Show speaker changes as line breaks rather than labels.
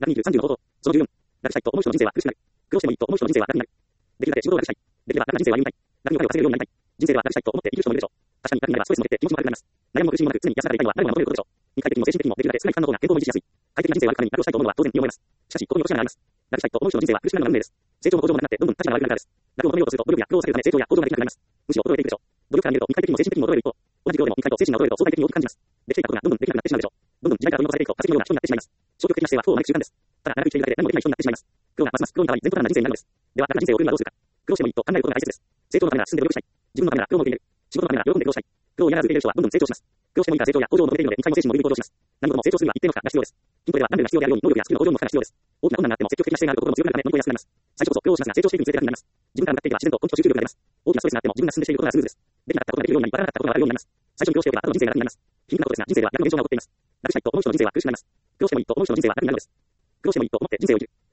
ラグ20、30の方法。その14。ラグしたいと思う人の人生は苦しくなる。苦労してもいいと思う人の人生は楽になる。できるだけ仕事を楽したい。できれば楽な人生を歩みたい。楽にお金を稼げるようになりたい。人生は楽したいと思って生きる人もいるでしょう。確かに楽になればストレスも減って気持ちも悪くなります。悩みも苦しみもなく常に安らかでいたいのは誰もが求めることでしょう。肉体的にも精神的にもできるだけ少ない負担の方が健康も維持しやすい。快適な人生を歩くために楽をしたいと思うのは当然に思います。しかし、ここに落とし穴があります。楽したいと思う人の人生は苦しくなるのが運命です。成長も向上もなくなってどんどん立場が悪くなるからです。楽を求めようとすると努力や苦労を避けるため成長や向上ができなくなります。むしろ衰えていくでしょう。努力から見ると肉体的にも精神的にも衰える一方、同じ量でも肉体と精神が衰えると相対的に大きく感じます。できていたことがどんどんできなくなってしまうでしょう。どんどん時代から取り残されていくと化石のような人になってしまいます。消極的な姿勢は不を招く習慣です。ただ長く生きているだけで何もできない人になってしまいます。苦労がますます苦労に変わり全部な人生になるのです。では、楽な人生を送るにはどうするか。苦労してもいいと考えることが大切です。成長のためなら進んで努力したい。自分のためなら苦労を受け入れる。仕事のためなら喜んで苦労したい。苦労を嫌がらず受け入れる人はどんどん成長します。苦労してもいいから成長や向上を求めているので、肉体も精神も有利に向上します。何事も成長するには一定の負荷が必要です。筋トレは何でも必要であるように、能力やスキルの向上にも負荷が必要です。大きな困難があっても積極的な姿勢があると心も強くなるため乗り越えやすくなります。最初こそ苦労しますが成長していくにつれて楽になります。自分から向かっていけば自然と根気と集中力が出ます。大きなストレスがあっても自分が進んでしていることがスムーズです。できなかったことができるようになり、バカなかったことがあるようになります。最初に苦労しておけば後の人生が楽になります。皮肉なことですが、人生は逆の現象が起こっています。楽したいと思う人の人生は苦しくなります。苦労してもいいと思う人の人生は楽になるのです。苦労してもいいと思って人生を生きる。